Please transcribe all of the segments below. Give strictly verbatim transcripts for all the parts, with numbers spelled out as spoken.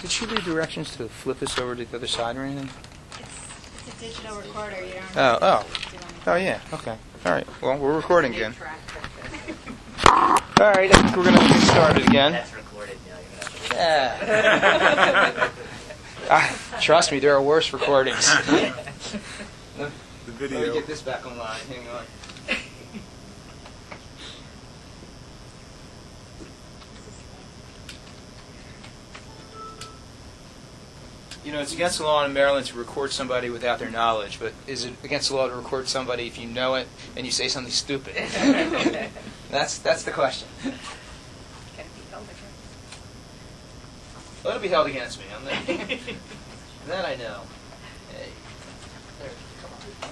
did she leave directions to flip this over to the other side or anything? It's, it's a digital recorder. You don't Oh, have oh. to do anything. Oh, yeah. Okay. All right. Well, we're recording again. All right. I think we're going to get started again. That's recorded now. You're gonna have to Yeah. Ah, trust me, there are worse recordings. The Let me video. get this back online. Hang on. You know, it's against the law in Maryland to record somebody without their knowledge, but is it against the law to record somebody if you know it and you say something stupid? that's that's the question. Can it be held against? Let it be held against me. I'm the, that I know. Hey, there, come on.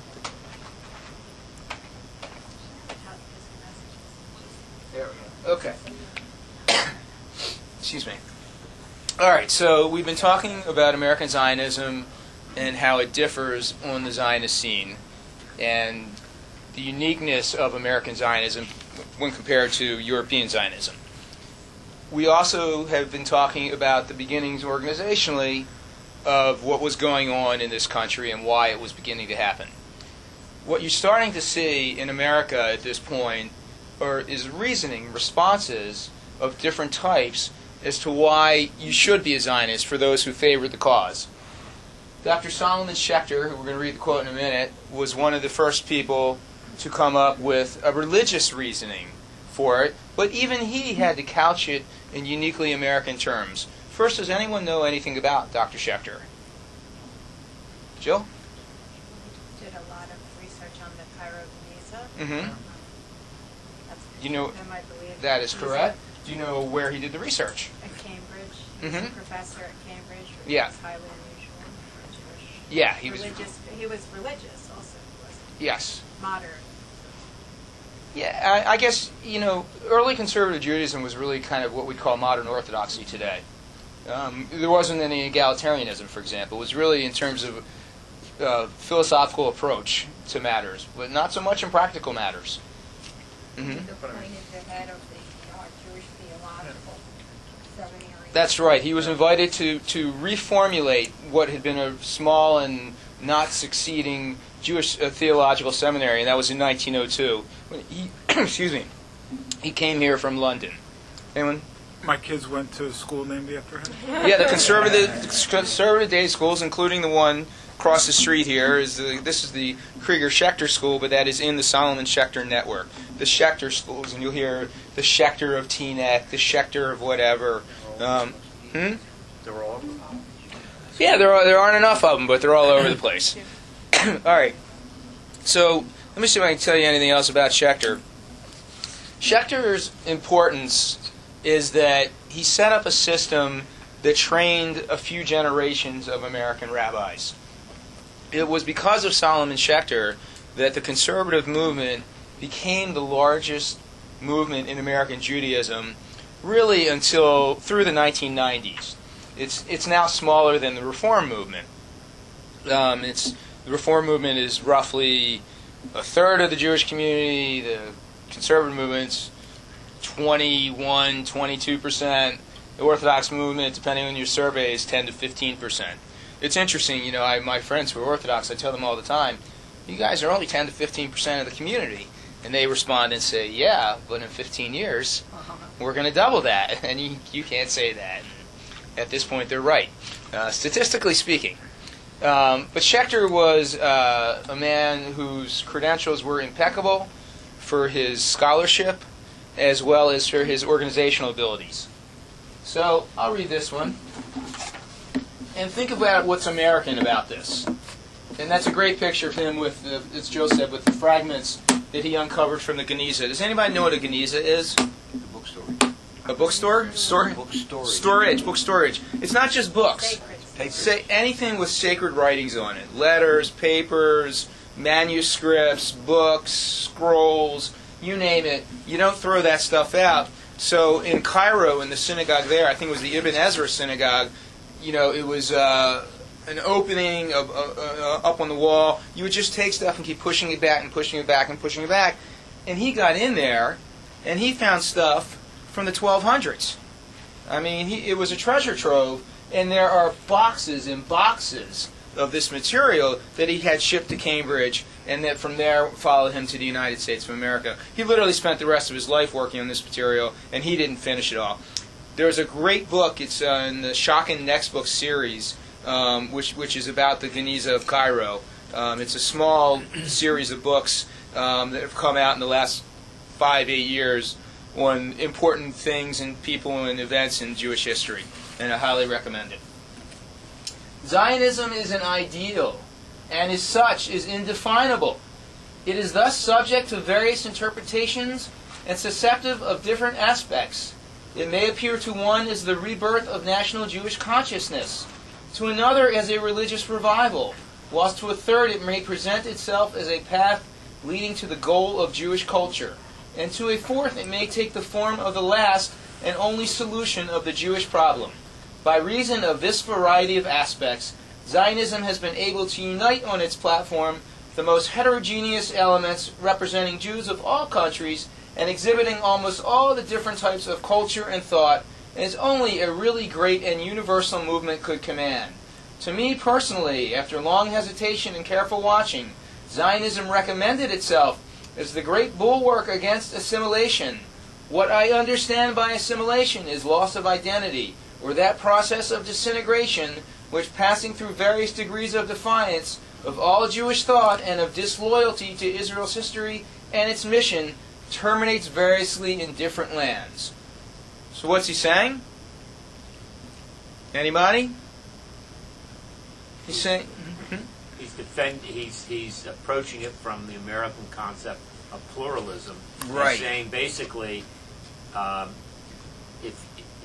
There we go. Okay. Excuse me. All right, so we've been talking about American Zionism and how it differs on the Zionist scene and the uniqueness of American Zionism when compared to European Zionism. We also have been talking about the beginnings organizationally of what was going on in this country and why it was beginning to happen. What you're starting to see in America at this point are, is reasoning, responses of different types as to why you should be a Zionist for those who favor the cause. Doctor Solomon Schechter, who we're going to read the quote in a minute, was one of the first people to come up with a religious reasoning for it, but even he had to couch it in uniquely American terms. First, does anyone know anything about Doctor Schechter? Jill? Did a lot of research on the Cairo Geniza. Mm-hmm. That's You know, him, I believe. that is He's correct. Do you know where he did the research? At Cambridge. He's Mhm. a professor at Cambridge. Which Yeah. is highly unusual for Jewish. Yeah, he was. religious. He was religious also. He wasn't Yes. modern. Yeah, I, I guess, you know, early conservative Judaism was really kind of what we call modern orthodoxy today. Um, there wasn't any egalitarianism, for example. It was really in terms of uh, philosophical approach to matters, but not so much in practical matters. Mm-hmm. The point is the head of the uh, Jewish Theological Seminary. That's right. He was invited to, to reformulate what had been a small and not succeeding Jewish uh, theological seminary, and that was in nineteen oh two. When he, excuse me, he came here from London. Anyone? My kids went to a school named after him. Yeah, the conservative conservative day schools, including the one across the street here, is the, this is the Krieger Schechter School, but that is in the Solomon Schechter network. The Schechter schools, and you'll hear the Schechter of Teaneck, the Schechter of whatever. Um, hmm? They were all. Yeah, there are there aren't enough of them, but they're all over the place. All right. So let me see if I can tell you anything else about Schechter. Schechter's importance is that he set up a system that trained a few generations of American rabbis. It was because of Solomon Schechter that the conservative movement became the largest movement in American Judaism, really until through the nineteen nineties. It's it's now smaller than the Reform movement. Um, it's the Reform movement is roughly a third of the Jewish community. The conservative movement's twenty-one, twenty-two percent. The Orthodox movement, depending on your survey, is ten to fifteen percent. It's interesting, you know, I, my friends who are Orthodox, I tell them all the time, you guys are only ten to fifteen percent of the community. And they respond and say, yeah, but in fifteen years, we're going to double that. And you, you can't say that. At this point, they're right, uh, statistically speaking. Um, but Schechter was uh, a man whose credentials were impeccable for his scholarship as well as for his organizational abilities. So I'll read this one. And think about what's American about this. And that's a great picture of him with, the, as Joe said, with the fragments that he uncovered from the Geniza. Does anybody know what a Geniza is? The bookstore. A bookstore? Store? Book storage. Storage. Book storage. It's not just books. Sacred. Say anything with sacred writings on it. Letters, papers, manuscripts, books, scrolls, you name it. You don't throw that stuff out. So in Cairo, in the synagogue there, I think it was the Ibn Ezra synagogue, you know, it was uh, an opening of, uh, uh, up on the wall. You would just take stuff and keep pushing it back and pushing it back and pushing it back. And he got in there, and he found stuff from the twelve hundreds. I mean, he, it was a treasure trove. And there are boxes and boxes of this material that he had shipped to Cambridge, and that from there followed him to the United States of America. He literally spent the rest of his life working on this material, and he didn't finish it all. There's a great book. It's uh, in the Shocking Next Book series, um, which which is about the Geniza of Cairo. Um, it's a small series of books um, that have come out in the last five, eight years on important things and people and events in Jewish history, and I highly recommend it. Zionism is an ideal, and as such is indefinable. It is thus subject to various interpretations and susceptible of different aspects. It may appear to one as the rebirth of national Jewish consciousness, to another as a religious revival, whilst to a third it may present itself as a path leading to the goal of Jewish culture, and to a fourth it may take the form of the last and only solution of the Jewish problem. By reason of this variety of aspects, Zionism has been able to unite on its platform the most heterogeneous elements representing Jews of all countries and exhibiting almost all the different types of culture and thought, and is only a really great and universal movement could command. To me personally, after long hesitation and careful watching, Zionism recommended itself as the great bulwark against assimilation. What I understand by assimilation is loss of identity, or that process of disintegration which, passing through various degrees of defiance of all Jewish thought and of disloyalty to Israel's history and its mission, terminates variously in different lands. So what's he saying? Anybody? He's saying... He's defend. He's he's approaching it from the American concept of pluralism. Right. He's saying basically, um, if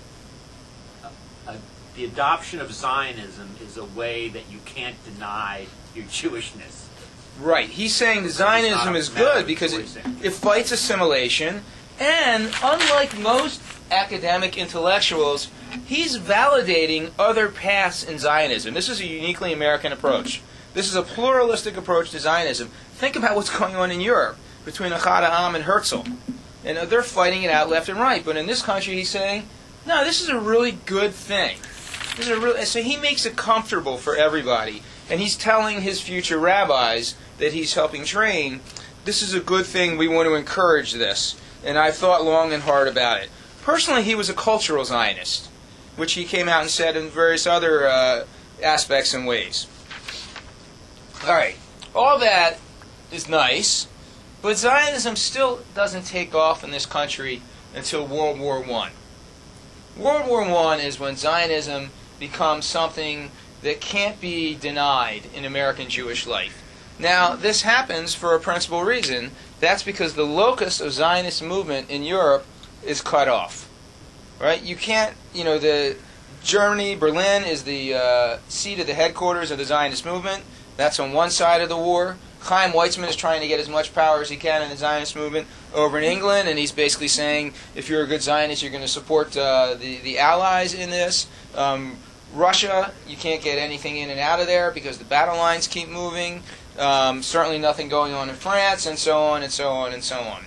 uh, uh, the adoption of Zionism is a way that you can't deny your Jewishness. Right. He's saying that Zionism is good because it, it fights assimilation, and unlike most academic intellectuals, he's validating other paths in Zionism. This is a uniquely American approach. This is a pluralistic approach to Zionism. Think about what's going on in Europe between Ahad Ha'am and Herzl. And uh, they're fighting it out left and right. But in this country, he's saying, no, this is a really good thing. This is a really, so he makes it comfortable for everybody. And he's telling his future rabbis that he's helping train, this is a good thing, we want to encourage this. And I've thought long and hard about it. Personally, he was a cultural Zionist, which he came out and said in various other uh, aspects and ways. All right, all that is nice, but Zionism still doesn't take off in this country until World War One. World War One is when Zionism becomes something that can't be denied in American Jewish life. Now, this happens for a principal reason. That's because the locus of Zionist movement in Europe is cut off. Right? You can't, you know, the Germany, Berlin is the uh, seat of the headquarters of the Zionist movement. That's on one side of the war. Chaim Weizmann is trying to get as much power as he can in the Zionist movement over in England, and he's basically saying, if you're a good Zionist, you're going to support uh, the, the Allies in this. Um, Russia, you can't get anything in and out of there because the battle lines keep moving. Um, certainly nothing going on in France, and so on, and so on, and so on.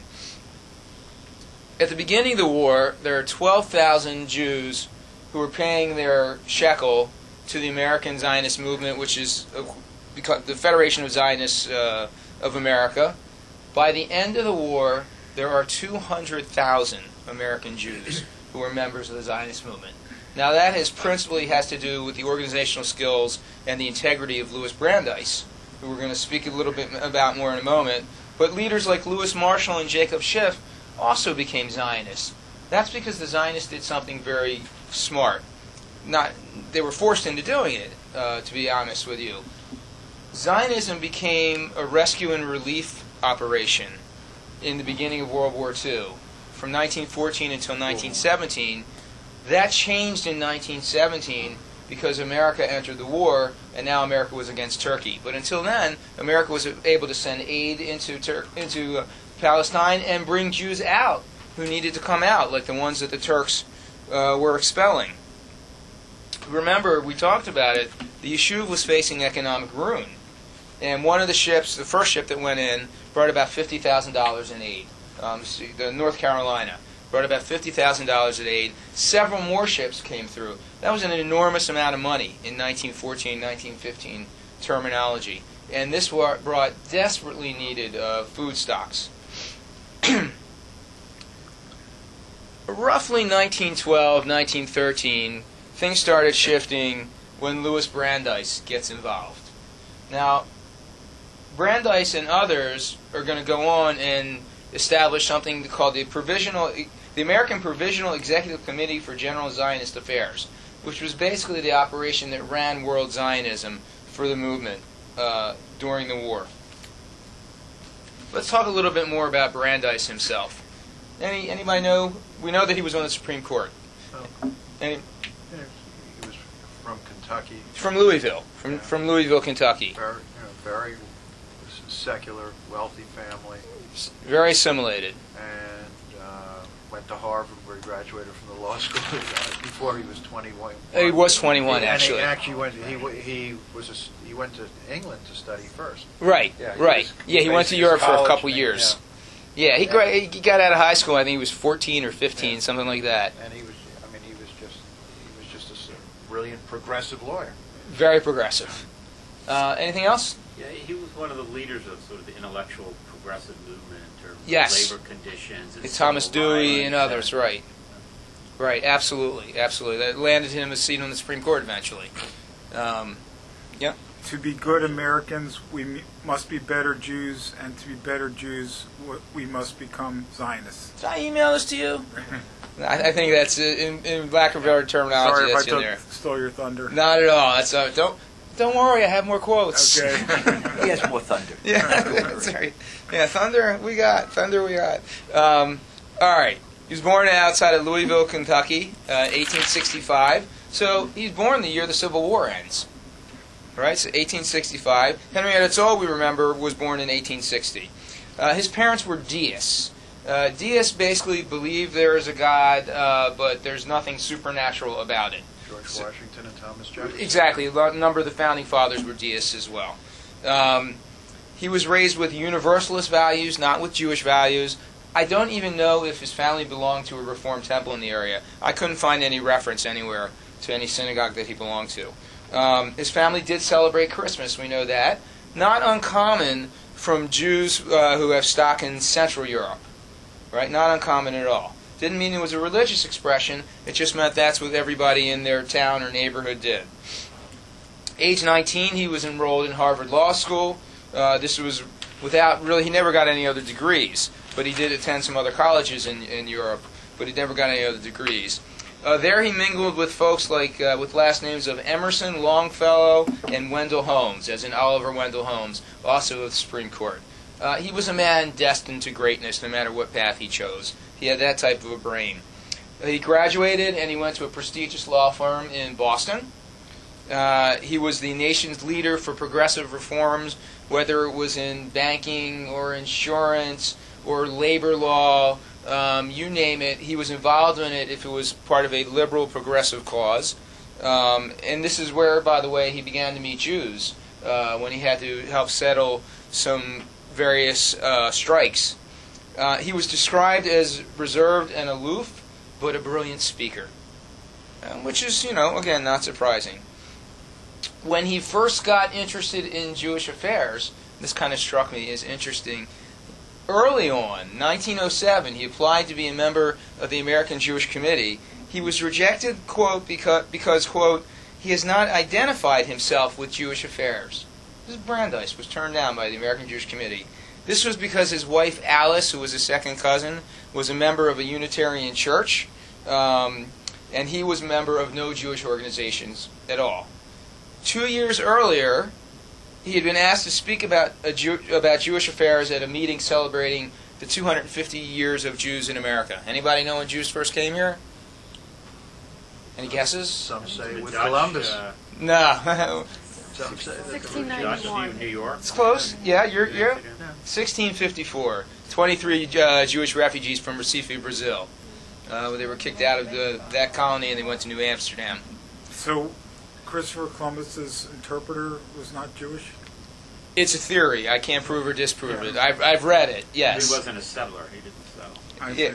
At the beginning of the war, there are twelve thousand Jews who were paying their shekel to the American Zionist movement, which is uh, the Federation of Zionists uh, of America. By the end of the war, there are two hundred thousand American Jews who are members of the Zionist movement. Now that has principally has to do with the organizational skills and the integrity of Louis Brandeis, who we're going to speak a little bit about more in a moment. But leaders like Louis Marshall and Jacob Schiff also became Zionists. That's because the Zionists did something very smart. Not, they were forced into doing it, uh, to be honest with you. Zionism became a rescue and relief operation in the beginning of World War Two. From nineteen fourteen until nineteen seventeen, that changed in nineteen seventeen because America entered the war, and now America was against Turkey. But until then, America was able to send aid into Tur- into uh, Palestine and bring Jews out who needed to come out, like the ones that the Turks uh, were expelling. Remember, we talked about it, the Yishuv was facing economic ruin. And one of the ships, the first ship that went in, brought about fifty thousand dollars in aid, um, the North Carolina. brought about fifty thousand dollars in aid. Several more ships came through. That was an enormous amount of money in nineteen fourteen, nineteen fifteen terminology. And this wa- brought desperately needed uh, food stocks. Roughly nineteen twelve, nineteen thirteen, things started shifting when Louis Brandeis gets involved. Now, Brandeis and others are going to go on and establish something called the Provisional, the American Provisional Executive Committee for General Zionist Affairs, which was basically the operation that ran World Zionism for the movement uh, during the war. Let's talk a little bit more about Brandeis himself. Any anybody know? We know that he was on the Supreme Court. Oh. Any, He was from Kentucky. from Louisville, from Yeah. from Louisville, Kentucky. Very, you know, very secular, wealthy family, Very assimilated. and uh, went to Harvard, where he graduated from the law school before he was twenty-one. He was twenty-one, And actually. he actually went. He w- he was a s he went to England to study first. Right, Yeah, he right. was Yeah, he went to basically Europe for a college couple man, years. Yeah, he, gra- he got out of high school. I think he was fourteen or fifteen, Yeah. something like that. And he was. I mean, he was just. He was just a s- brilliant progressive lawyer. Very progressive. Uh, anything else? Yeah, he was one of the leaders of sort of the intellectual progressive movement in terms Yes. of labor conditions. And It's Thomas civil Dewey and rights. others, right? Right, absolutely, absolutely. That landed him a seat on the Supreme Court eventually. Um, yeah. To be good Americans, we m- must be better Jews, and to be better Jews, w- we must become Zionists. Did I email this to you? I, I think that's uh, in, in lack of better terminology. Sorry if I that's in took, there. stole your thunder. Not at all. That's uh, don't don't worry. I have more quotes. Okay. He has more thunder. Yeah, that's right. Yeah, Thunder, we got. Thunder, we got. Um, all right. He was born outside of Louisville, Kentucky, uh, eighteen sixty-five. So he's born the year the Civil War ends. Right? So eighteen sixty-five. Henrietta Zoll, we remember, was born in eighteen sixty. Uh, his parents were deists. Uh, deists basically believe there is a God, uh, but there's nothing supernatural about it. George Washington and Thomas Jefferson. Exactly. A lot- number of the founding fathers were deists as well. Um, he was raised with Universalist values, not with Jewish values. I don't even know if his family belonged to a Reformed temple in the area. I couldn't find any reference anywhere to any synagogue that he belonged to. Um, his family did celebrate Christmas, we know that. Not uncommon from Jews uh, who have stock in Central Europe. Right? Not uncommon at all. Didn't mean it was a religious expression, it just meant that's what everybody in their town or neighborhood did. Age nineteen, he was enrolled in Harvard Law School. Uh, this was without, really, he never got any other degrees, but he did attend some other colleges in, in Europe, but he never got any other degrees. Uh, there he mingled with folks like, uh, with last names of Emerson, Longfellow, and Wendell Holmes, as in Oliver Wendell Holmes, also of the Supreme Court. Uh, he was a man destined to greatness no matter what path he chose. He had that type of a brain. Uh, he graduated and he went to a prestigious law firm in Boston. Uh, he was the nation's leader for progressive reforms, whether it was in banking or insurance or labor law, um, you name it. He was involved in it if it was part of a liberal progressive cause. Um, and this is where, by the way, he began to meet Jews uh, when he had to help settle some various uh, strikes. Uh, he was described as reserved and aloof, but a brilliant speaker, uh, which is, you know, again, not surprising. When he first got interested in Jewish affairs, this kind of struck me as interesting. Early on, nineteen oh seven, he applied to be a member of the American Jewish Committee. He was rejected, quote, because, because quote, he has not identified himself with Jewish affairs. This is Brandeis was turned down by the American Jewish Committee. This was because his wife Alice, who was his second cousin, was a member of a Unitarian church, um, and he was a member of no Jewish organizations at all. Two years earlier, he had been asked to speak about a Jew, about Jewish affairs at a meeting celebrating the two hundred fifty years of Jews in America. Anybody know when Jews first came here? Any guesses? Some say The with Dutch, Columbus. uh, No. Some say that sixteen the Dutch, ninety-one. New York. It's close. Yeah, you're you're Yeah. sixteen fifty-four. twenty-three uh, Jewish refugees from Recife, Brazil. Uh, they were kicked out of the, that colony and they went to New Amsterdam. So, Christopher Columbus's interpreter was not Jewish? It's a theory. I can't prove or disprove Yeah. it. I've, I've read it, He yes. wasn't a settler. He didn't settle. I Yeah. see. Just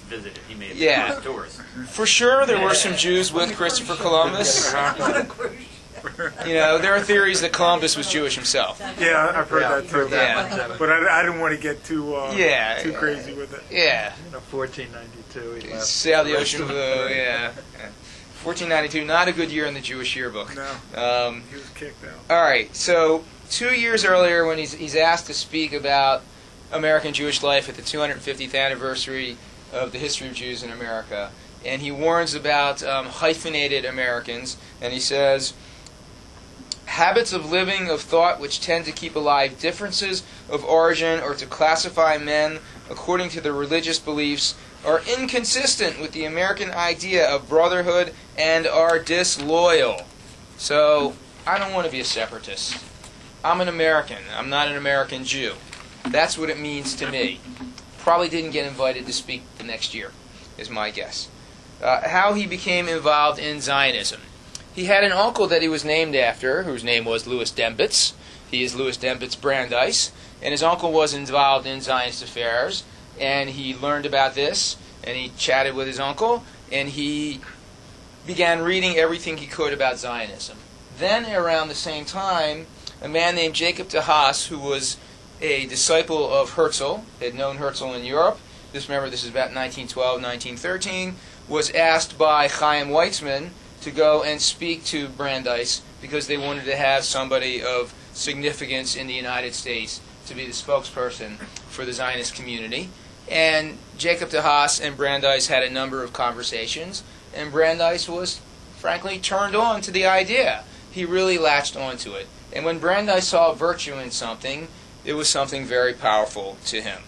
visited. He may have Yeah. been on tours. For sure, there were some Jews with Christopher Columbus. You know, there are theories that Columbus was Jewish himself. Yeah, I've heard that too. Yeah. But I, I didn't want to get too uh, Yeah. too crazy with it. Yeah. You know, fourteen ninety-two, he He left. sailed the ocean blue, yeah. fourteen ninety-two, not a good year in the Jewish yearbook. No, Um, he was kicked out. all right, so two years earlier when he's, he's asked to speak about American Jewish life at the two hundred fiftieth anniversary of the history of Jews in America, and he warns about um, hyphenated Americans, and he says, habits of living, of thought, which tend to keep alive differences of origin or to classify men according to their religious beliefs are inconsistent with the American idea of brotherhood and are disloyal. So, I don't want to be a separatist. I'm an American. I'm not an American Jew. That's what it means to me. Probably didn't get invited to speak the next year, is my guess. Uh, how he became involved in Zionism. He had an uncle that he was named after, whose name was Louis Dembitz. He is Louis Dembitz Brandeis, and his uncle was involved in Zionist affairs, and he learned about this, and he chatted with his uncle, and he began reading everything he could about Zionism. Then, around the same time, a man named Jacob de Haas, who was a disciple of Herzl, had known Herzl in Europe, just remember this is about nineteen twelve, nineteen thirteen, was asked by Chaim Weizmann to go and speak to Brandeis because they wanted to have somebody of significance in the United States to be the spokesperson for the Zionist community. And Jacob de Haas and Brandeis had a number of conversations, and Brandeis was, frankly, turned on to the idea. He really latched onto it. And when Brandeis saw virtue in something, it was something very powerful to him.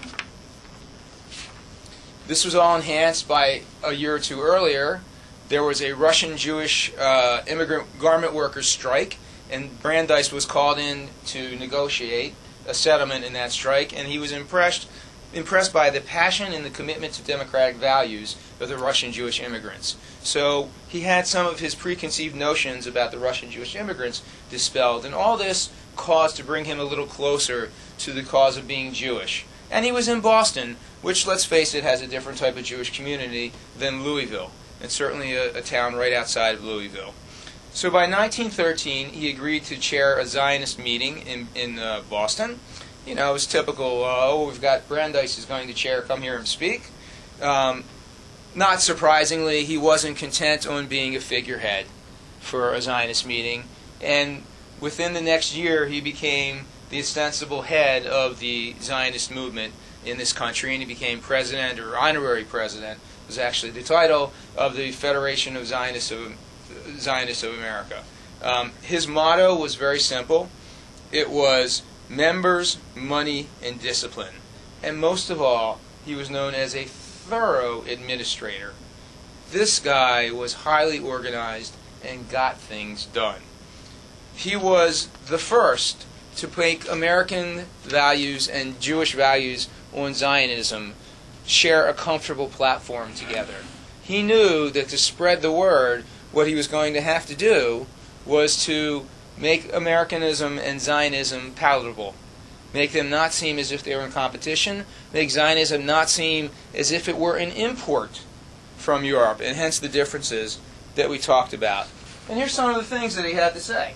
This was all enhanced by a year or two earlier. There was a Russian Jewish uh, immigrant garment workers strike, and Brandeis was called in to negotiate a settlement in that strike, and he was impressed impressed by the passion and the commitment to democratic values of the Russian Jewish immigrants. So he had some of his preconceived notions about the Russian Jewish immigrants dispelled, and all this caused to bring him a little closer to the cause of being Jewish. And he was in Boston, which, let's face it, has a different type of Jewish community than Louisville, and certainly a, a town right outside of Louisville. So by nineteen thirteen, he agreed to chair a Zionist meeting in, in uh, Boston. You know, it was typical, uh, oh, we've got Brandeis is going to chair, come here and speak. Um, not surprisingly, he wasn't content on being a figurehead for a Zionist meeting, and within the next year, he became the ostensible head of the Zionist movement in this country, and he became president, or honorary president, was actually the title, of the Federation of Zionists of, Zionists of America. Um, his motto was very simple. It was members, money, and discipline. And most of all, he was known as a thorough administrator. This guy was highly organized and got things done. He was the first to make American values and Jewish values on Zionism share a comfortable platform together. He knew that to spread the word, what he was going to have to do was to make Americanism and Zionism palatable. Make them not seem as if they were in competition. Make Zionism not seem as if it were an import from Europe, and hence the differences that we talked about. And here's some of the things that he had to say.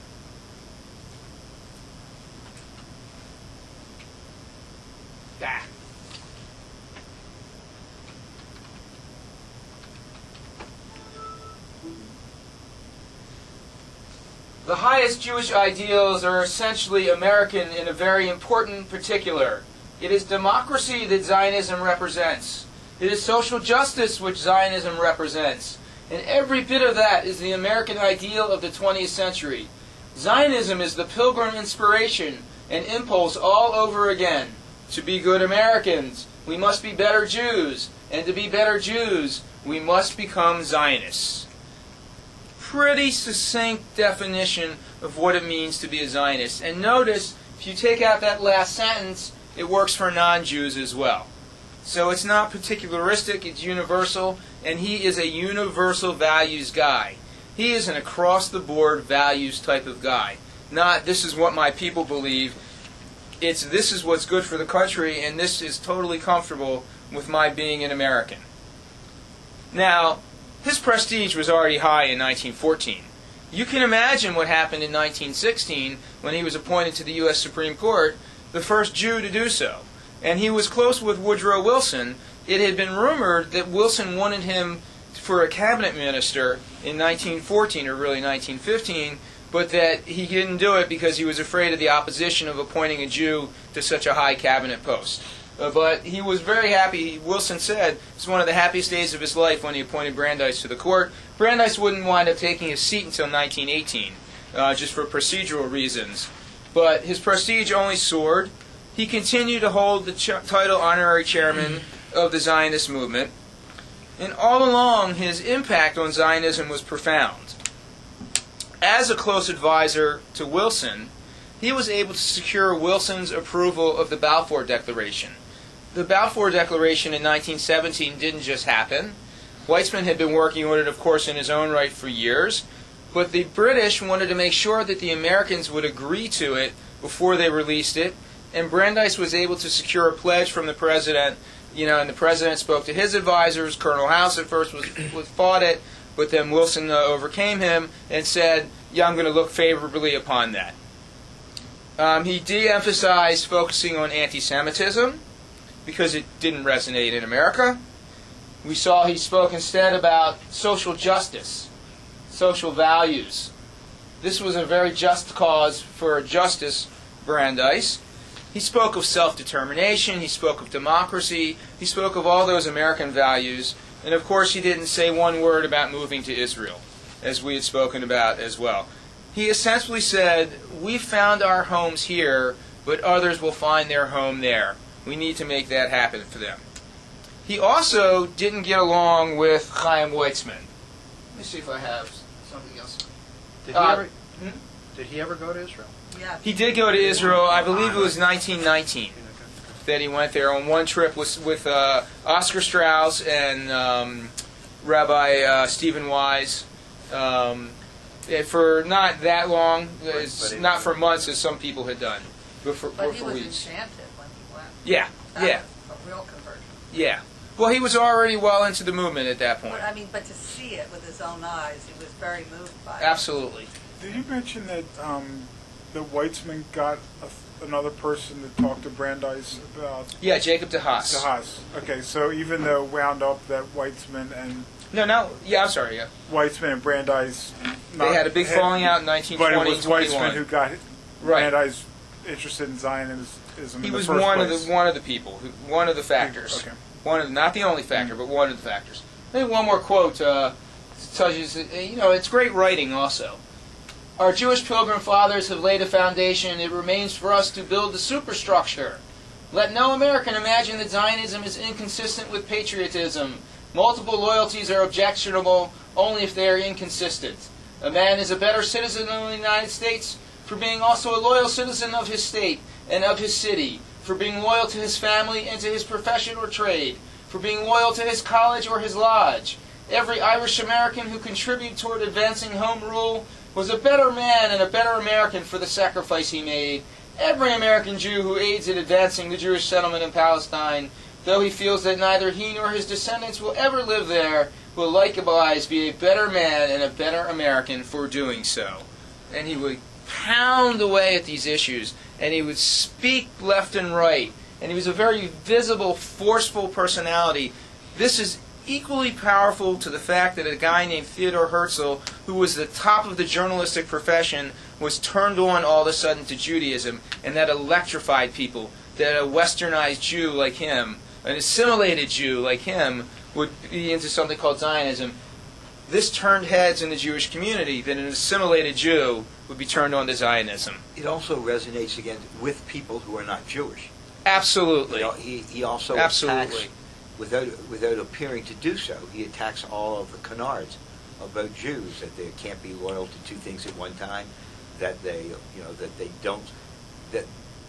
Ah. The highest Jewish ideals are essentially American in a very important particular. It is democracy that Zionism represents. It is social justice which Zionism represents. And every bit of that is the American ideal of the twentieth century. Zionism is the pilgrim inspiration and impulse all over again. To be good Americans, we must be better Jews. And to be better Jews, we must become Zionists. Pretty succinct definition of what it means to be a Zionist. And notice, if you take out that last sentence, it works for non-Jews as well. So it's not particularistic, it's universal, and he is a universal values guy. He is an across-the-board values type of guy. Not, this is what my people believe. It's, this is what's good for the country, and this is totally comfortable with my being an American. Now, his prestige was already high in nineteen fourteen. You can imagine what happened in nineteen sixteen when he was appointed to the U S Supreme Court, the first Jew to do so. And he was close with Woodrow Wilson. It had been rumored that Wilson wanted him for a cabinet minister in nineteen fourteen, or really nineteen fifteen, but that he didn't do it because he was afraid of the opposition of appointing a Jew to such a high cabinet post. Uh, but he was very happy. Wilson said it's one of the happiest days of his life when he appointed Brandeis to the court. Brandeis wouldn't wind up taking his seat until nineteen eighteen, uh, just for procedural reasons. But his prestige only soared. He continued to hold the ch- title honorary chairman of the Zionist movement. And all along, his impact on Zionism was profound. As a close advisor to Wilson, he was able to secure Wilson's approval of the Balfour Declaration. The Balfour Declaration in nineteen seventeen didn't just happen. Weizmann had been working on it, of course, in his own right for years, but the British wanted to make sure that the Americans would agree to it before they released it, and Brandeis was able to secure a pledge from the president, you know, and the president spoke to his advisors. Colonel House at first was, was fought it, but then Wilson uh, overcame him and said, yeah, I'm going to look favorably upon that. Um, he de-emphasized focusing on anti-Semitism because it didn't resonate in America. We saw he spoke instead about social justice, social values. This was a very just cause for Justice Brandeis. He spoke of self-determination, he spoke of democracy, he spoke of all those American values, and of course he didn't say one word about moving to Israel, as we had spoken about as well. He essentially said, we found our homes here, but others will find their home there. We need to make that happen for them. He also didn't get along with Chaim Weizmann. Let me see if I have something else. Did he Uh, ever? hmm? Did he ever go to Israel? Yeah. He did go to Israel. I believe it was nineteen nineteen that he went there on one trip with, with uh, Oscar Strauss and um, Rabbi uh, Stephen Wise. Um, eh, for not that long, it's but it- not for months as some people had done, but for, But but he for was weeks. enchanted when he went. Yeah, That yeah, was a real conversion. yeah. Well, he was already well into the movement at that point. But, I mean, but to see it with his own eyes, he was very moved by it. Absolutely. Did you mention that um, that Weizmann got a, another person to talk to Brandeis about Yeah, Jacob de Haas. the Haas? Okay, so even though it wound up that Weizmann and No, no. Yeah, I'm sorry. Yeah, Weizmann and Brandeis, they had a big falling out in nineteen but twenty, it was Weizmann twenty-one. who got Right. Brandeis interested in Zionism He in was the first one place. of the one of the people, who, one of the factors. Okay. One of the, not the only factor, but one of the factors. Maybe one more quote uh, tells you, that, you know, it's great writing also. Our Jewish pilgrim fathers have laid a foundation. It remains for us to build the superstructure. Let no American imagine that Zionism is inconsistent with patriotism. Multiple loyalties are objectionable only if they are inconsistent. A man is a better citizen of the United States for being also a loyal citizen of his state and of his city, for being loyal to his family and to his profession or trade, for being loyal to his college or his lodge. Every Irish American who contributed toward advancing home rule was a better man and a better American for the sacrifice he made. Every American Jew who aids in advancing the Jewish settlement in Palestine, though he feels that neither he nor his descendants will ever live there, will likewise be a better man and a better American for doing so. And he would pound away at these issues, and he would speak left and right, and he was a very visible, forceful personality. This is equally powerful to the fact that a guy named Theodore Herzl, who was the top of the journalistic profession, was turned on all of a sudden to Judaism, and that electrified people, that a westernized Jew like him, an assimilated Jew like him, would be into something called Zionism. This turned heads in the Jewish community, that an assimilated Jew would be turned on to Zionism. It also resonates again with people who are not Jewish. Absolutely. You know, he, he also Absolutely. attacks, without without appearing to do so, he attacks all of the canards about Jews, that they can't be loyal to two things at one time, that they, you know, that they don't, that,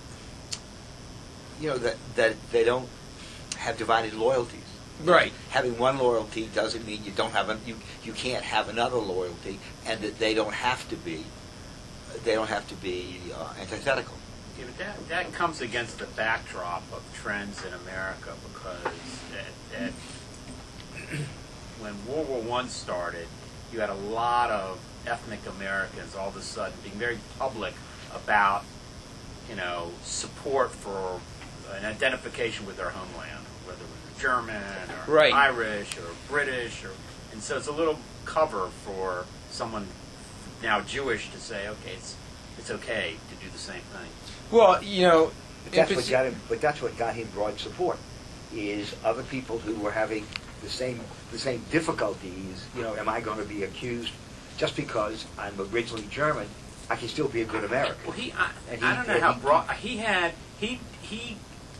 you know, that, that they don't have divided loyalties. Right. Having one loyalty doesn't mean you don't have a, you you can't have another loyalty, and that they don't have to be they don't have to be uh, antithetical. Yeah, but that, that comes against the backdrop of trends in America, because that, that when when World War One started, you had a lot of ethnic Americans all of a sudden being very public about, you know, support for an identification with their homeland, whether it was German or Right. Irish or British, or and so it's a little cover for someone now Jewish to say, okay, it's it's okay to do the same thing. Well, you know, But in that's what partic- got him. But that's what got him broad support. Is other people who were having the same the same difficulties. You know, am I going to be accused just because I'm originally German? I can still be a good American. Well, he I, And he- I don't know and how he- broad he had he he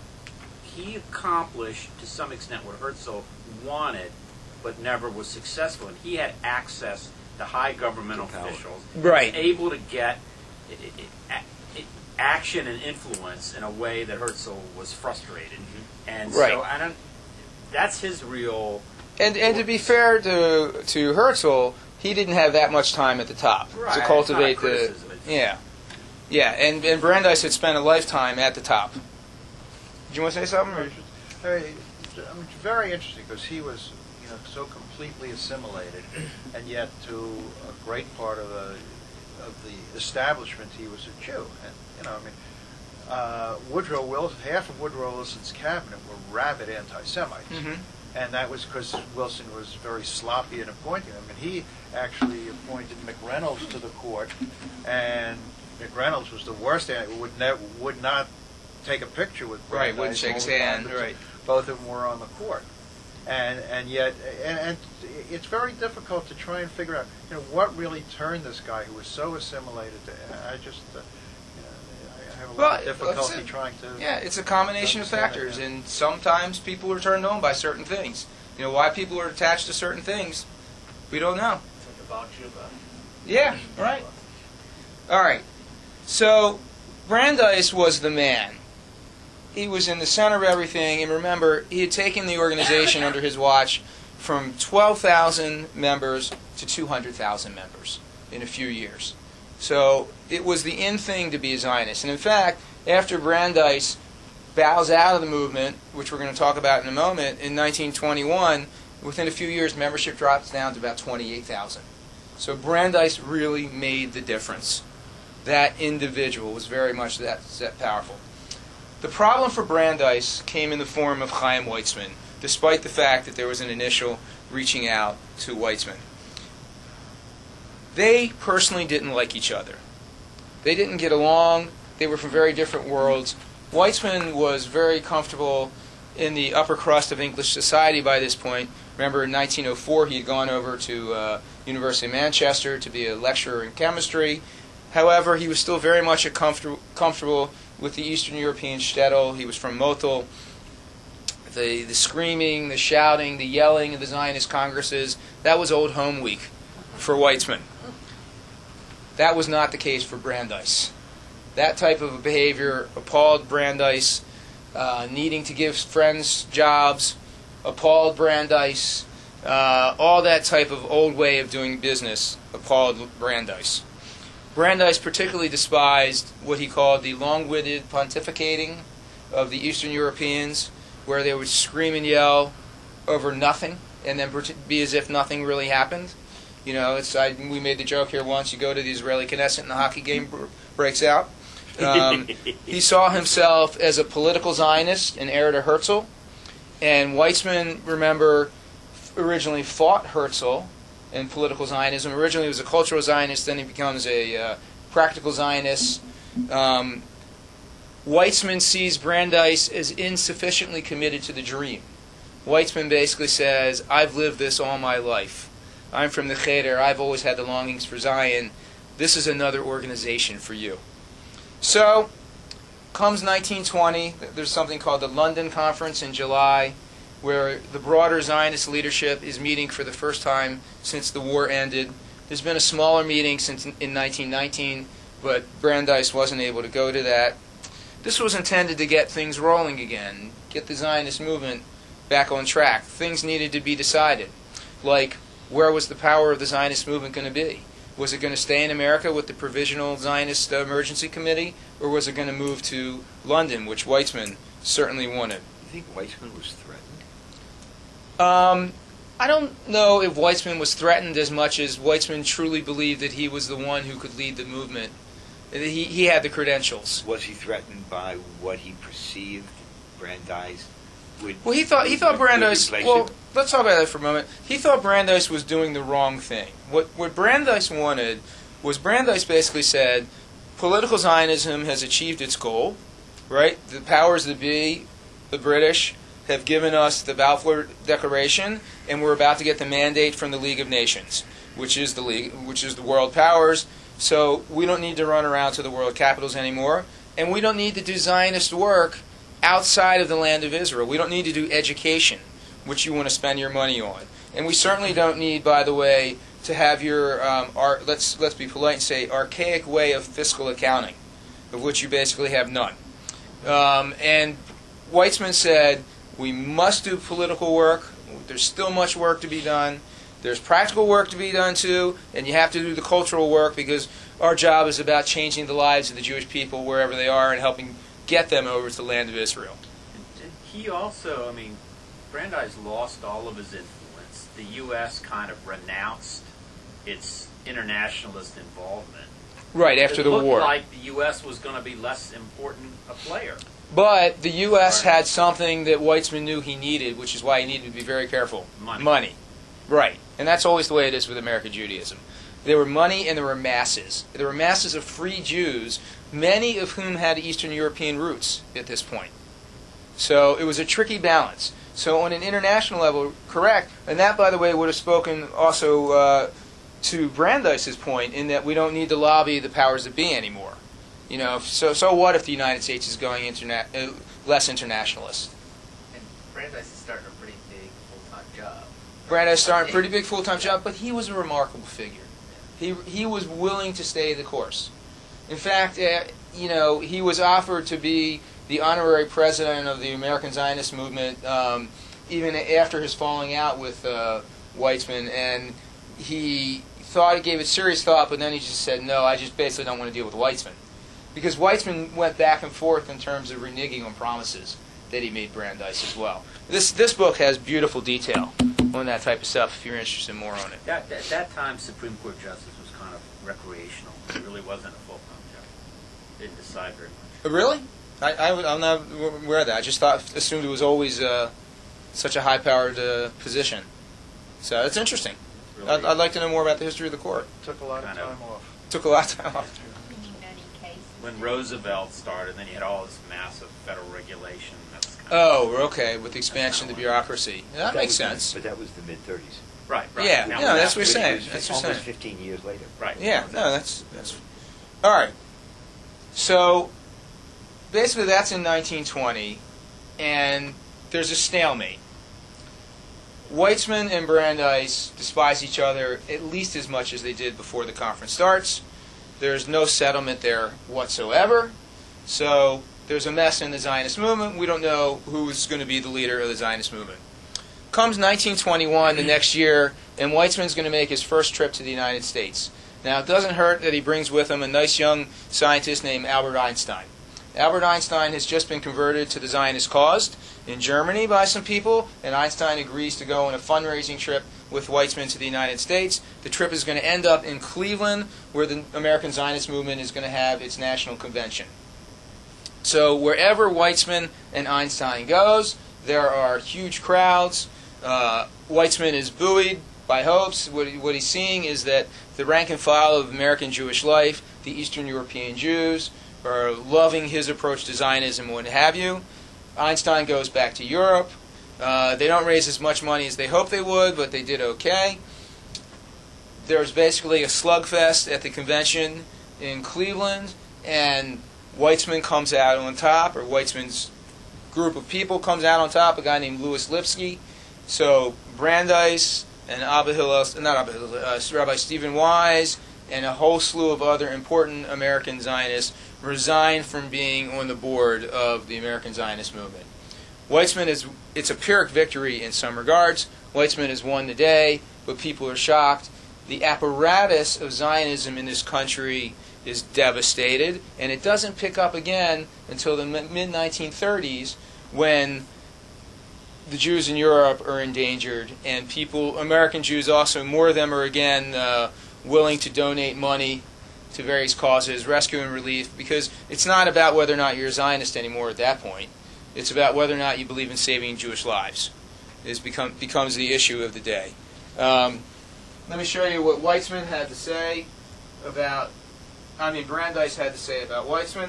he accomplished to some extent what Herzl wanted, but never was successful. And he had access to high governmental To power. officials, Right. able to get i- i- i- action and influence in a way that Herzl was frustrated. And Right. so I don't. That's his real. and and to be fair to to Herzl, he didn't have that much time at the top Right, to it's cultivate not a the criticism, it's- yeah, yeah. And and Brandeis had spent a lifetime at the top. Did you want to say something? Or? Very, I mean, it's very interesting because he was, you know, so completely assimilated, and yet to a great part of the of the establishment, he was a Jew. And you know, I mean, uh, Woodrow Wilson, half of Woodrow Wilson's cabinet were rabid anti-Semites, Mhm. and that was because Wilson was very sloppy in appointing them. And he actually appointed McReynolds to the court, and McReynolds was the worst. an- Would ne- would not take a picture with Right, Brandeis wouldn't shake his all the time, hand, but right. Both of them were on the court, and and yet and, and it's very difficult to try and figure out, you know, what really turned this guy who was so assimilated. To, I just uh, you know, I have a lot Well, of difficulty listen, trying to. Yeah, it's a combination of Understand factors, that, yeah. and sometimes people are turned on by certain things. You know, why people are attached to certain things, we don't know. Yeah, right. All right. So Brandeis was the man. He was in the center of everything, and remember, he had taken the organization under his watch from twelve thousand members to two hundred thousand members in a few years. So it was the in thing to be a Zionist. And in fact, after Brandeis bows out of the movement, which we're going to talk about in a moment, in nineteen twenty-one, within a few years, membership drops down to about twenty-eight thousand. So Brandeis really made the difference. That individual was very much that, that powerful. The problem for Brandeis came in the form of Chaim Weizmann, despite the fact that there was an initial reaching out to Weizmann. They personally didn't like each other. They didn't get along. They were from very different worlds. Weizmann was very comfortable in the upper crust of English society by this point. Remember, in nineteen oh four, he had gone over to uh, University of Manchester to be a lecturer in chemistry. However, he was still very much a comfortable, comfortable with the Eastern European shtetl. He was from Motul. The, the screaming, the shouting, the yelling of the Zionist congresses, that was old home week for Weizmann. That was not the case for Brandeis. That type of behavior appalled Brandeis, uh, needing to give friends jobs, appalled Brandeis. Uh, all that type of old way of doing business appalled Brandeis. Brandeis particularly despised what he called the long-winded pontificating of the Eastern Europeans, where they would scream and yell over nothing and then be as if nothing really happened. You know, it's I, we made the joke here once. You go to the Israeli Knesset and the hockey game br- breaks out. Um, he saw himself as a political Zionist, an heir to Herzl, and Weizmann, remember, originally fought Herzl in political Zionism. Originally he was a cultural Zionist, then he becomes a uh, practical Zionist. Um, Weizmann sees Brandeis as insufficiently committed to the dream. Weizmann basically says, I've lived this all my life. I'm from the Cheder. I've always had the longings for Zion. This is another organization for you. So, comes nineteen twenty. There's something called the London Conference in July, where the broader Zionist leadership is meeting for the first time since the war ended. There's been a smaller meeting since in nineteen nineteen, but Brandeis wasn't able to go to that. This was intended to get things rolling again, get the Zionist movement back on track. Things needed to be decided, like where was the power of the Zionist movement going to be? Was it going to stay in America with the Provisional Zionist Emergency Committee, or was it going to move to London, which Weizmann certainly wanted? You think Weizmann was threatened? Um, I don't know if Weizmann was threatened as much as Weizmann truly believed that he was the one who could lead the movement. That He, he had the credentials. Was he threatened by what he perceived Brandeis would? Well, he thought he thought would Brandeis. replace Well, him? let's talk about that for a moment. He thought Brandeis was doing the wrong thing. What what Brandeis wanted was Brandeis basically said, political Zionism has achieved its goal, right? The powers that be, the British, have given us the Balfour Declaration, and we're about to get the mandate from the League of Nations, which is the league, which is the world powers. So we don't need to run around to the world capitals anymore, and we don't need to do Zionist work outside of the land of Israel. We don't need to do education, which you want to spend your money on, and we certainly don't need, by the way, to have your um, our, let's let's be polite and say archaic way of fiscal accounting, of which you basically have none. Um, and Weizmann said we must do political work. There's still much work to be done. There's practical work to be done too, and you have to do the cultural work because our job is about changing the lives of the Jewish people wherever they are and helping get them over to the land of Israel. And he also, I mean, Brandeis lost all of his influence. The U S kind of renounced its internationalist involvement. Right, after it the looked war. like the U S was going to be less important a player. But the U S had something that Weizmann knew he needed, which is why he needed to be very careful. Money. Money. Right. And that's always the way it is with American Judaism. There were money and there were masses. There were masses of free Jews, many of whom had Eastern European roots at this point. So it was a tricky balance. So on an international level, correct, and that, by the way, would have spoken also uh, to Brandeis's point in that we don't need to lobby the powers that be anymore. You know, so so what if the United States is going interna- uh, less internationalist? And Brandeis is starting a pretty big full-time job. Brandeis started a pretty big full-time job, but he was a remarkable figure. He he was willing to stay the course. In fact, uh, you know, he was offered to be the honorary president of the American Zionist movement um, even after his falling out with uh, Weizmann, and he thought, he gave it serious thought, but then he just said, no, I just basically don't want to deal with Weizmann. Because Weizmann went back and forth in terms of reneging on promises that he made Brandeis as well. This this book has beautiful detail on that type of stuff if you're interested in more on it. That, that, that time, Supreme Court justice was kind of recreational. It really wasn't a full-time job. Didn't decide very much. Really? I, I, I'm not aware of that. I just thought, assumed it was always uh, such a high-powered uh, position. So that's interesting. Really, I'd, I'd like to know more about the history of the court. Took a lot of Kind time of. off. Took a lot of time off. In many cases. when Roosevelt started, then you had all this massive federal regulation. That's kind Oh, okay, with the expansion of the bureaucracy. Yeah, that That makes was- sense. But that was the mid-thirties. of, right, right. Yeah, Now no, we're that's now- what you're saying. It was That's what you're almost saying. fifteen years later. Right. Yeah, no, that's that's all right. So basically, that's in nineteen twenty, and there's a stalemate. Weizmann and Brandeis despise each other at least as much as they did before the conference starts. There's no settlement there whatsoever. So there's a mess in the Zionist movement. We don't know who's going to be the leader of the Zionist movement. Comes nineteen twenty-one, the next year, and Weizmann's going to make his first trip to the United States. Now, it doesn't hurt that he brings with him a nice young scientist named Albert Einstein. Albert Einstein has just been converted to the Zionist cause in Germany by some people, and Einstein agrees to go on a fundraising trip with Weizmann to the United States. The trip is going to end up in Cleveland, where the American Zionist movement is going to have its national convention. So wherever Weizmann and Einstein goes, there are huge crowds. Uh, Weizmann is buoyed by hopes. What, he, what he's seeing is that the rank and file of American Jewish life, the Eastern European Jews, are loving his approach to Zionism and what have you. Einstein goes back to Europe. Uh, they don't raise as much money as they hoped they would, but they did okay. There's basically a slugfest at the convention in Cleveland, and Weizmann comes out on top, or Weizmann's group of people comes out on top, a guy named Louis Lipsky. So Brandeis and Abba Hillel, not Abba Hillel, uh, Rabbi Stephen Wise, and a whole slew of other important American Zionists resigned from being on the board of the American Zionist movement. Weizmann is, it's a Pyrrhic victory in some regards. Weizmann has won the day, but people are shocked. The apparatus of Zionism in this country is devastated, and it doesn't pick up again until the mid nineteen thirties when the Jews in Europe are endangered, and people, American Jews also, more of them are again uh, willing to donate money to various causes, rescue and relief, because it's not about whether or not you're a Zionist anymore at that point. It's about whether or not you believe in saving Jewish lives. It become, becomes the issue of the day. Um, let me show you what Weitzman had to say about, I mean Brandeis had to say about Weitzman.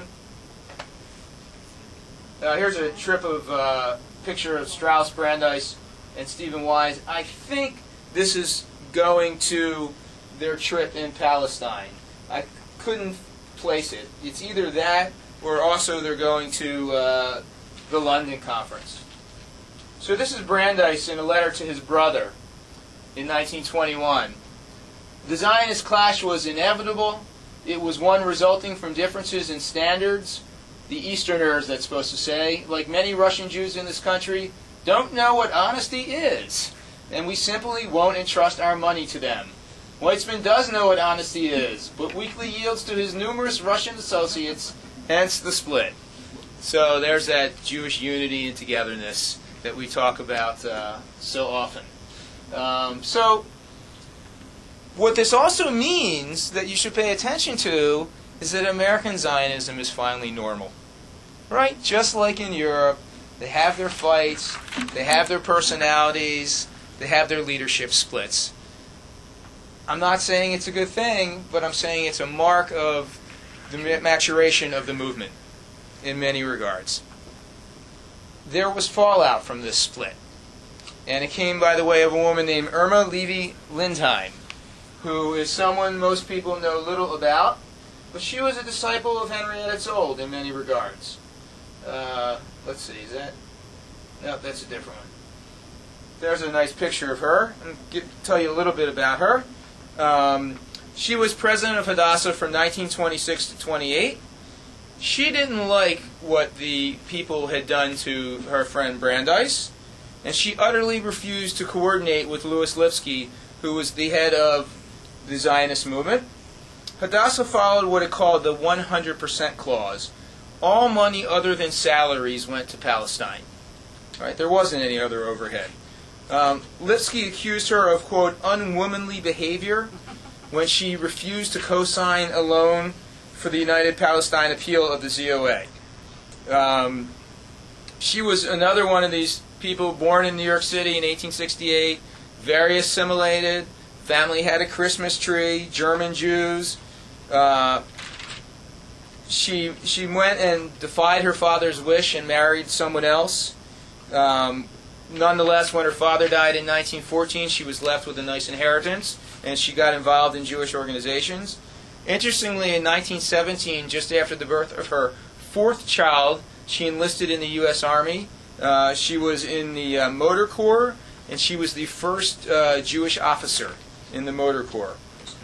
Uh, here's a trip of uh, picture of Strauss, Brandeis, and Stephen Wise. I think this is going to their trip in Palestine. I couldn't place it. It's either that or also they're going to uh, the London conference. So this is Brandeis in a letter to his brother in nineteen twenty-one. The Zionist clash was inevitable. It was one resulting from differences in standards. The Easterners, that's supposed to say, like many Russian Jews in this country, don't know what honesty is, and we simply won't entrust our money to them. Weitzman does know what honesty is, but weakly yields to his numerous Russian associates, hence the split. So there's that Jewish unity and togetherness that we talk about uh, so often. Um, so what this also means that you should pay attention to is that American Zionism is finally normal. Right? Just like in Europe, they have their fights, they have their personalities, they have their leadership splits. I'm not saying it's a good thing, but I'm saying it's a mark of the maturation of the movement in many regards. There was fallout from this split, and it came by the way of a woman named Irma Levy-Lindheim, who is someone most people know little about, but she was a disciple of Henrietta Szold in many regards. Uh, let's see, is that? No, that's a different one. There's a nice picture of her. I'll get, tell you a little bit about her. Um, she was president of Hadassah from nineteen twenty-six to twenty-eight. She didn't like what the people had done to her friend Brandeis, and she utterly refused to coordinate with Louis Lipsky, who was the head of the Zionist movement. Hadassah followed what it called the one hundred percent clause. All money other than salaries went to Palestine. Right? There wasn't any other overhead. Um, Lipsky accused her of, quote, unwomanly behavior when she refused to co-sign a loan for the United Palestine appeal of the Z O A. Um, she was another one of these people born in New York City in eighteen sixty-eight, very assimilated, family had a Christmas tree, German Jews. Uh, she she went and defied her father's wish and married someone else. Um, nonetheless, when her father died in nineteen fourteen, she was left with a nice inheritance, and she got involved in Jewish organizations. Interestingly, in nineteen seventeen, just after the birth of her fourth child, she enlisted in the U S Army. Uh, she was in the uh, Motor Corps, and she was the first uh, Jewish officer in the Motor Corps.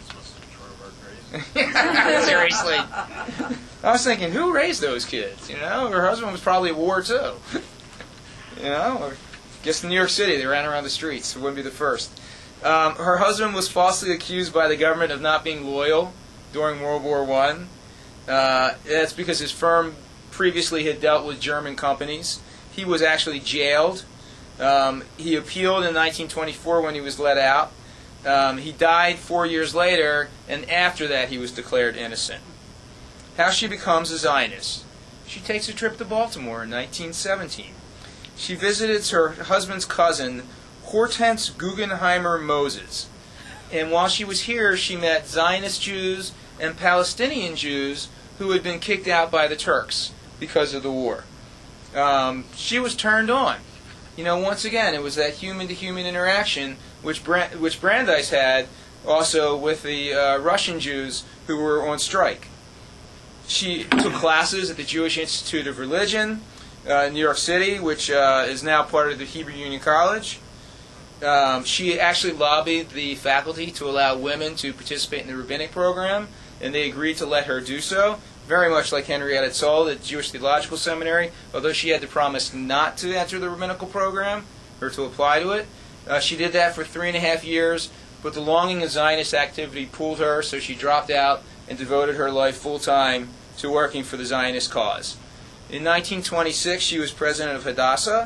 Seriously. I was thinking, who raised those kids? You know, her husband was probably at war too. You know, or I guess in New York City they ran around the streets. It wouldn't be the first. Um, her husband was falsely accused by the government of not being loyal during World War One. Uh, that's because his firm previously had dealt with German companies. He was actually jailed. Um, he appealed in nineteen twenty-four when he was let out. Um, he died four years later, and after that he was declared innocent. How she becomes a Zionist. She takes a trip to Baltimore in nineteen seventeen. She visited her husband's cousin, Hortense Guggenheimer Moses. And while she was here, she met Zionist Jews and Palestinian Jews who had been kicked out by the Turks because of the war. Um, she was turned on. You know, once again, it was that human-to-human interaction which Brand- which Brandeis had also with the uh, Russian Jews who were on strike. She took classes at the Jewish Institute of Religion uh, in New York City, which uh, is now part of the Hebrew Union College. Um, she actually lobbied the faculty to allow women to participate in the rabbinic program, and they agreed to let her do so, very much like Henrietta Szold at Jewish Theological Seminary, although she had to promise not to enter the rabbinical program, or to apply to it. Uh, she did that for three and a half years, but the longing of Zionist activity pulled her, so she dropped out and devoted her life full-time to working for the Zionist cause. In nineteen twenty-six, she was president of Hadassah.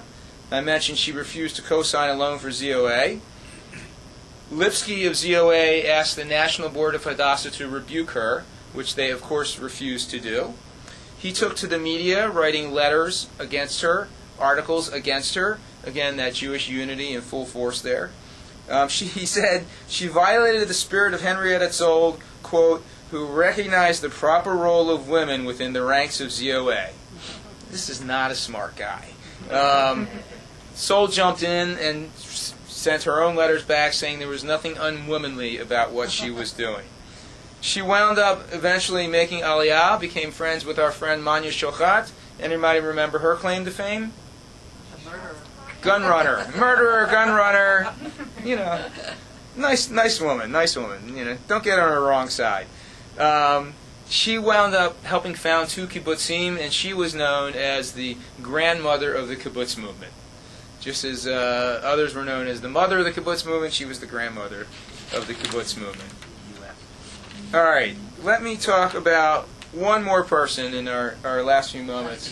I mentioned she refused to co-sign a loan for Z O A. Lipsky of Z O A asked the National Board of Hadassah to rebuke her, which they, of course, refused to do. He took to the media, writing letters against her, articles against her. Again, that Jewish unity in full force there. Um, she, he said she violated the spirit of Henrietta Szold, quote, who recognized the proper role of women within the ranks of Z O A. This is not a smart guy. Um, Szold jumped in and s- sent her own letters back saying there was nothing unwomanly about what she was doing. She wound up eventually making Aliyah, became friends with our friend Manya Shochat. Anybody remember her claim to fame? Gun runner, murderer, gun runner. You know, nice, nice woman, nice woman. You know, don't get on her wrong side. Um, she wound up helping found two kibbutzim, and she was known as the grandmother of the kibbutz movement. Just as uh, others were known as the mother of the kibbutz movement, she was the grandmother of the kibbutz movement. All right, let me talk about one more person in our, our last few moments.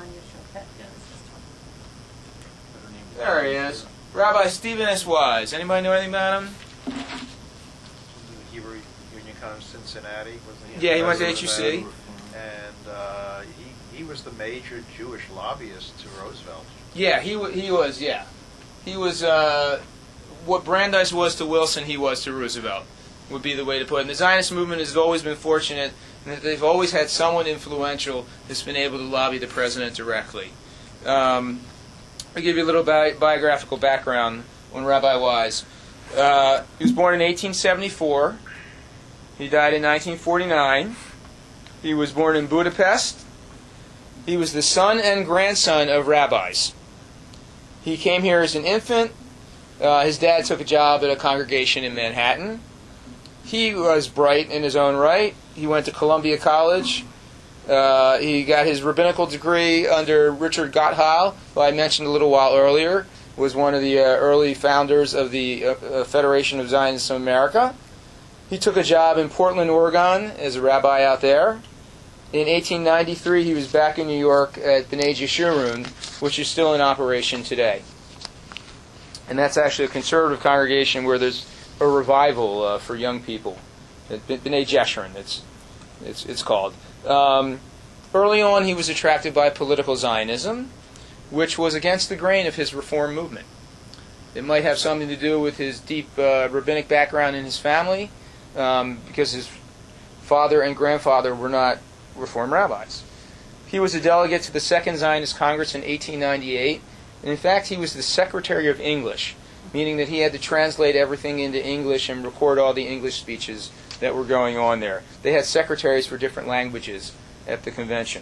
There he is. Rabbi Stephen S. Wise. Anybody know anything about him? The Hebrew Union College Cincinnati, wasn't he? Yeah, he went to President H U C. of that? And uh, he, he was the major Jewish lobbyist to Roosevelt. Yeah, he wa- he was, yeah. He was, uh, what Brandeis was to Wilson, he was to Roosevelt, would be the way to put it. And the Zionist movement has always been fortunate in that they've always had someone influential that's been able to lobby the president directly. Um, I'll give you a little bi- biographical background on Rabbi Wise. Uh, he was born in eighteen seventy-four. He died in nineteen forty-nine. He was born in Budapest. He was the son and grandson of rabbis. He came here as an infant. Uh, his dad took a job at a congregation in Manhattan. He was bright in his own right. He went to Columbia College. Uh, he got his rabbinical degree under Richard Gottheil, who I mentioned a little while earlier, was one of the uh, early founders of the uh, uh, Federation of Zionists of America. He took a job in Portland, Oregon, as a rabbi out there. In eighteen ninety-three, he was back in New York at B'nai Jeshurun, which is still in operation today. And that's actually a conservative congregation where there's a revival uh, for young people. B'nai Jeshurun, it's, it's, it's called. Um, early on, he was attracted by political Zionism, which was against the grain of his reform movement. It might have something to do with his deep uh, rabbinic background in his family, um, because his father and grandfather were not Reform rabbis. He was a delegate to the Second Zionist Congress in eighteen ninety-eight, and in fact he was the Secretary of English, meaning that he had to translate everything into English and record all the English speeches that were going on there. They had secretaries for different languages at the convention.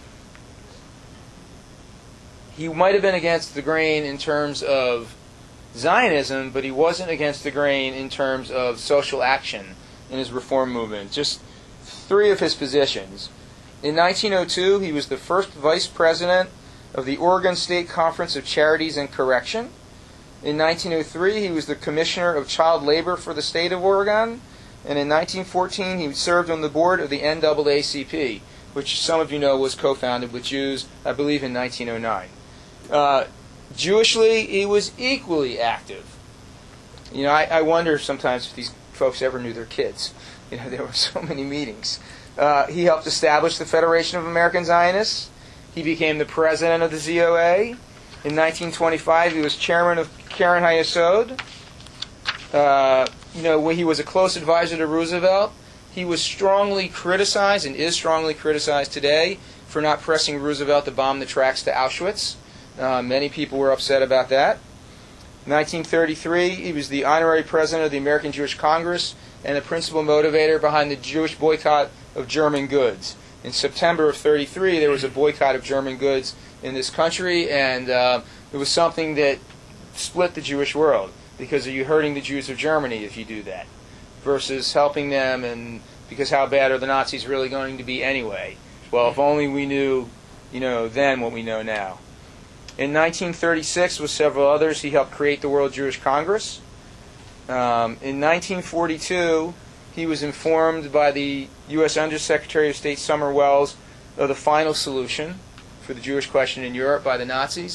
He might have been against the grain in terms of Zionism, but he wasn't against the grain in terms of social action in his reform movement. Just three of his positions. In nineteen oh two, he was the first vice president of the Oregon State Conference of Charities and Correction. In nineteen oh three, he was the commissioner of child labor for the state of Oregon. And in nineteen fourteen, he served on the board of the N double A C P, which some of you know was co-founded with Jews, I believe, in nineteen oh nine. Uh, Jewishly, he was equally active. You know, I, I wonder sometimes if these folks ever knew their kids. You know, there were so many meetings. Uh, he helped establish the Federation of American Zionists. He became the president of the Z O A. In nineteen twenty-five, he was chairman of Karen HaYesod. Uh, you know, when he was a close advisor to Roosevelt, he was strongly criticized, and is strongly criticized today, for not pressing Roosevelt to bomb the tracks to Auschwitz. Uh, many people were upset about that. In nineteen thirty-three, he was the honorary president of the American Jewish Congress and the principal motivator behind the Jewish boycott of German goods. In September of thirty-three, there was a boycott of German goods in this country, and uh, it was something that split the Jewish world, because are you hurting the Jews of Germany if you do that, versus helping them, and because how bad are the Nazis really going to be anyway? Well, if only we knew, you know, then what we know now. In nineteen thirty-six, with several others, he helped create the World Jewish Congress. Um, in nineteen forty-two, he was informed by the U S Undersecretary of State Summer Welles of the final solution for the Jewish question in Europe by the Nazis.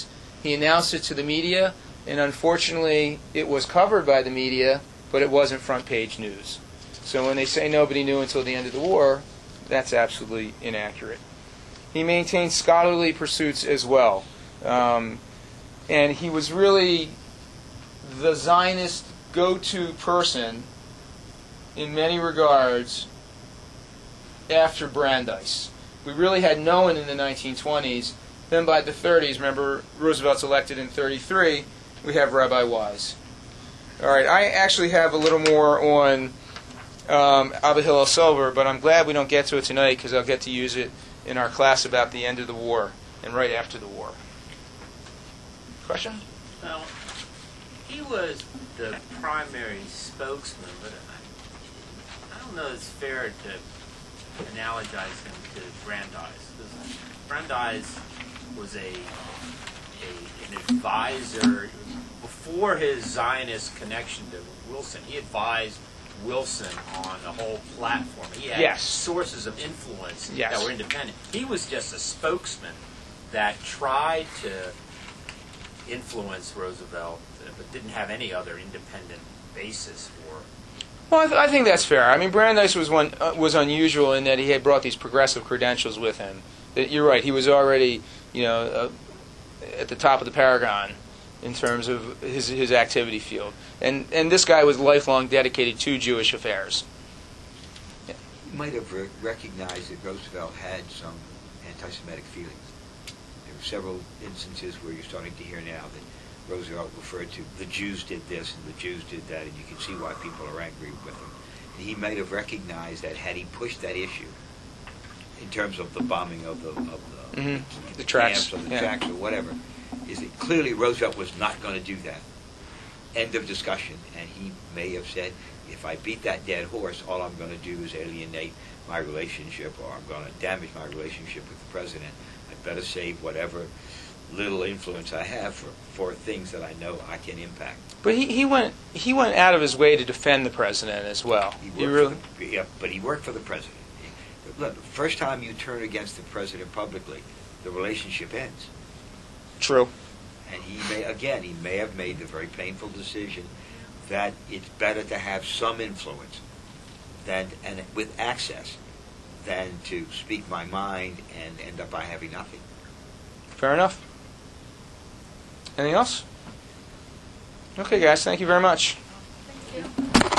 He announced it to the media, and unfortunately, it was covered by the media, but it wasn't front page news. So when they say nobody knew until the end of the war, that's absolutely inaccurate. He maintained scholarly pursuits as well. Um, and he was really the Zionist go-to person in many regards after Brandeis. We really had no one in the nineteen twenties. Then by the thirties, remember Roosevelt's elected in thirty-three, we have Rabbi Wise. All right, I actually have a little more on um, Abba Hillel Silver, but I'm glad we don't get to it tonight because I'll get to use it in our class about the end of the war and right after the war. Question? Well, he was the primary spokesman, but I, I don't know it's fair to analogize him to Brandeis. Because Brandeis was a, a an advisor before his Zionist connection to Wilson. He advised Wilson on the whole platform. He had Yes. sources of influence Yes. that were independent. He was just a spokesman that tried to influence Roosevelt, but didn't have any other independent basis for. Well, I, th- I think that's fair. I mean, Brandeis was one uh, was unusual in that he had brought these progressive credentials with him. That you're right. He was already, you know, uh, at the top of the paragon in terms of his his activity field, and and this guy was lifelong dedicated to Jewish affairs. You might have re- recognized that Roosevelt had some anti-Semitic feelings. There were several instances where you're starting to hear now that Roosevelt referred to the Jews did this and the Jews did that, and you can see why people are angry with him. And he might have recognized that had he pushed that issue in terms of the bombing of the of the, Mm-hmm. The tracks, camps or the yeah. tracks or whatever, is that clearly Roosevelt was not going to do that. End of discussion. And he may have said, if I beat that dead horse, all I'm going to do is alienate my relationship, or I'm going to damage my relationship with the president. I'd better save whatever little influence I have for, for things that I know I can impact. But he, he went he went out of his way to defend the president as well. He worked You really, for the, yeah, but he worked for the president. He, look, the first time you turn against the president publicly, the relationship ends. true. And he may, again, he may have made the very painful decision that it's better to have some influence than, and with access, than to speak my mind and end up by having nothing. Fair enough. Anything else? Okay, guys. Thank you very much. Thank you.